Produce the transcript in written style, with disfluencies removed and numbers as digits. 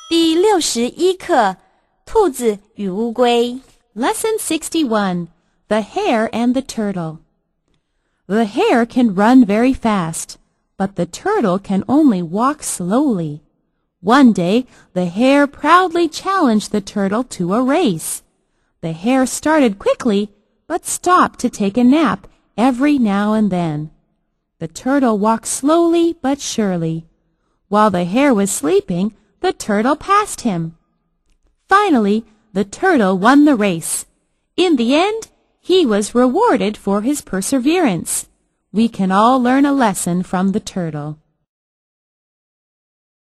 第61课，兔子与乌龟。 Lesson 61. The Hare and the Turtle. The hare can run very fast, but the turtle can only walk slowly. One day, the hare proudly challenged the turtle to a race. The hare started quickly, but stopped to take a nap every now and then. The turtle walked slowly but surely. While the hare was sleeping, the turtle passed him. Finally, the turtle won the race. In the end, he was rewarded for his perseverance. We can all learn a lesson from the turtle.